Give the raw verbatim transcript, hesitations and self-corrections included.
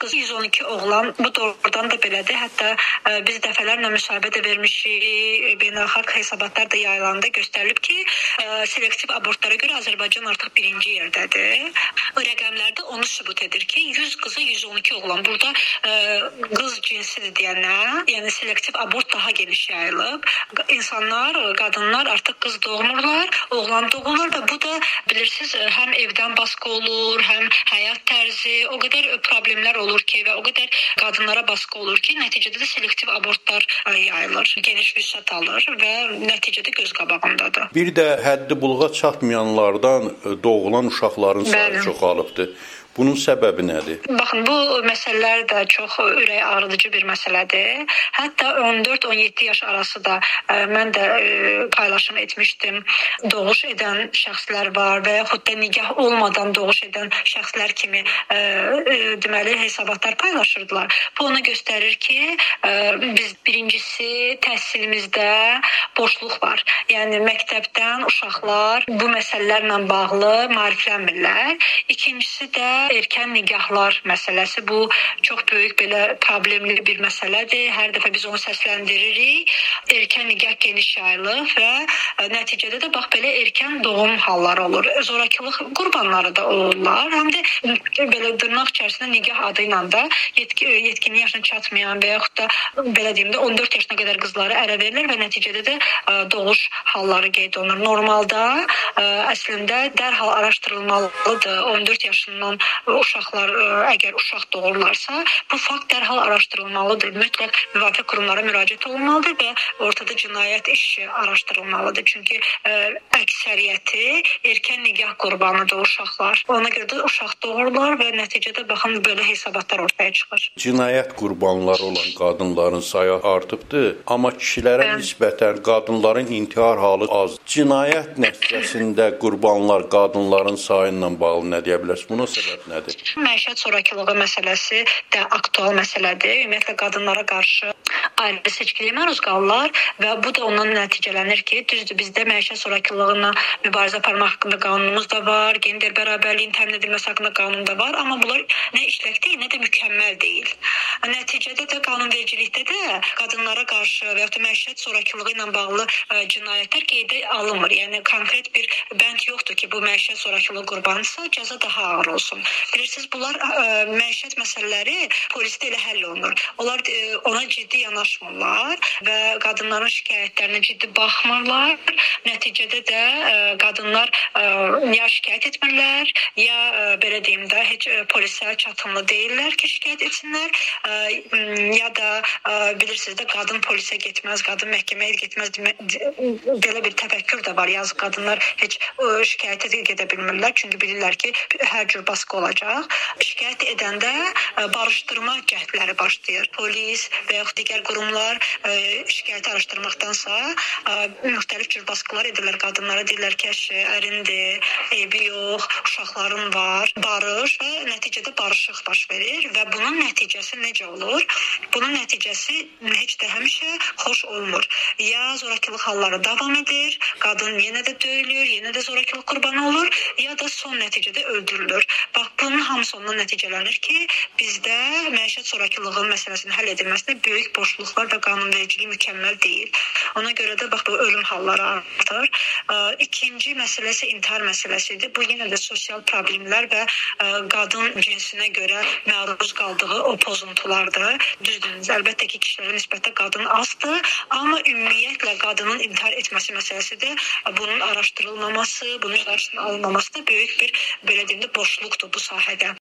qız, yüz on iki oğlan. Bu doğrudan da belədir. Hətta ə, biz dəfələrlə müsahibə də vermişik, beynəlxalq hesabatlar da yayılandı. Göstərilib ki, ə, selektiv abortlara görə Azərbaycan artıq birinci yerdədir. O rəqəmlərdə onu sübut edir ki, yüz qıza yüz on iki oğlan. Burada ə, qız cinsidir deyənə, yəni selektiv abort daha geniş yayılıb. İnsanlar, qadınlar artıq qız doğmurlar, oğlan doğurlar və bu da bilirsiniz, həm evdən baskı olur, həm həyat tərzi, o qədər problemlər olur ki və o qədər qadınlara baskı olur ki, nəticədə də selektiv abortlar yayılır, geniş vüsət alır və nəticədə göz qabağındadır. Bir də həddi buluğa çatmayanlardan doğulan uşaqların sayı çoxalıbdır. Bunun səbəbi nədir? Baxın, bu məsələlər də çox ürək ağrıdıcı bir məsələdir. Hətta on dörd on yeddi yaş arası da ə, mən də ə, paylaşım etmişdim. Doğuş edən şəxslər var və yaxud da nigah olmadan doğuş edən şəxslər kimi ə, ə, deməli hesabatlar paylaşırdılar. Bu onu göstərir ki, ə, biz birincisi təhsilimizdə boşluq var. Yəni məktəbdən uşaqlar bu məsələlərlə bağlı maariflənmirlər. İkincisi də erkən nigahlar məsələsi. Bu çox böyük belə problemli bir məsələdir. Hər dəfə biz onu səsləndiririk. Erkən nigah geniş yayılır və nəticədə də bax belə erkən doğum halları olur. Zorakılıq qurbanları da olurlar. Həm də belə dırnaq içərisində nigah adı ilə də yetki, yetkinlik yaşına çatmayan və yaxud da belə deyim də on dörd yaşına qədər qızlara ərə verilir və nəticədə də ə, doğuş halları qeyd olunur. Normalda ə, əslində dərhal araşdırılmalıdır. on dörd yaşından uşaqlar ə, əgər uşaq doğurlarsa, bu fakt dərhal araşdırılmalıdır. Mütləq müvafiq qurumlara müraciət olunmalıdır və ortada cinayət işi araşdırılmalıdır. Çünki ə, əksəriyyəti erkən nigah qurbanıdır uşaqlar. Ona görə də uşaq doğurlar və nəticədə baxın belə hesabatlar ortaya çıxır. Cinayət qurbanları olan qadınların sayı artıbdır, amma kişilərə Bən... nisbətən qadınların intihar halı az. Cinayət nəticəsində qurbanlar qadınların sayı ilə bağlı nə deyə bilərsiniz? Buna səbəb nədir? Məişət zorakılığı məsələsi də aktual məsələdir. Ümumiyyətlə qadınlara qarşı ayrı seçkiliyə məruz qalırlar və bu da ondan nəticələnir ki, düzdür, bizdə məişət zorakılığına mübarizə aparmaq haqqında qanunumuz da var, gender bərabərliyin təmin edilməsi haqqında qanun da var, amma bunlar nə işlək deyil, nə də mükəmməl deyil. Nəticədə də qanunvericilikdə də qadınlara qarşı və ya da məişət zorakılığı ilə bağlı ə, cinayətlər qeydə alınmır. Yəni konkret bir bənd yoxdur ki, bu məişət zorakılığı qurbanısa cəza daha ağır olsun. Bilirsiniz, bunlar ə, məişət məsələləri polisdə elə həll olunur. Onlar ə, ona ciddi yanaşmırlar və qadınların şikayətlərinə ciddi baxmırlar. Nəticədə də ə, qadınlar ə, ya şikayət etmirlər, ya ə, belə deyim də heç ə, polisə çatımlı deyirlər ki, şikayət etsinlər, ə, ya da ə, bilirsiniz də qadın polisə getməz, qadın məhkəməyə getməz. Belə bir təfəkkür də var. Yazıq qadınlar heç ə, şikayətə gedə bilmirlər, çünki bilirlər ki, hər cür baskı olacaq. Şikayət edəndə ə, barışdırma cəhdləri başlayır. Polis və yaxud digər qurumlar ə, şikayəti araşdırmaqdansa ə, müxtəlif cür baskılar edirlər qadınlara. Deyirlər ki, ərindir, evi yox, uşaqların var. Barış və nəticədə barışıq baş verir və bunun nəticəsi necə olur? Bunun nəticəsi heç də həmişə xoş olmur. Ya zorakılıq halları davam edir, qadın yenə də döyülür, yenə də zorakılıq qurbanı olur, ya da son nəticədə öldürülür. Bax, bunun hamısı ondan nəticələnir ki, bizdə məişət zorakılığı məsələsinin həll edilməsində böyük boşluq var və qanunvericilik mükəmməl deyil. Ona görə də bax, bu ölüm halları artır. İkinci məsələsi intihar məsələsidir. Bu yenə də sosial problemlər və qadın cinsinə görə məruz qaldığı o pozuntulardır. Düzdür, əlbəttə ki, kişilərə nisbətdə qadın azdır, amma ümumiyyətlə qadının intihar etməsi məsələsi də bunun araşdırılmaması, bunun qarşısının alınmaması da böyük bir, belə deyim də, boşluqdur bu sahədə.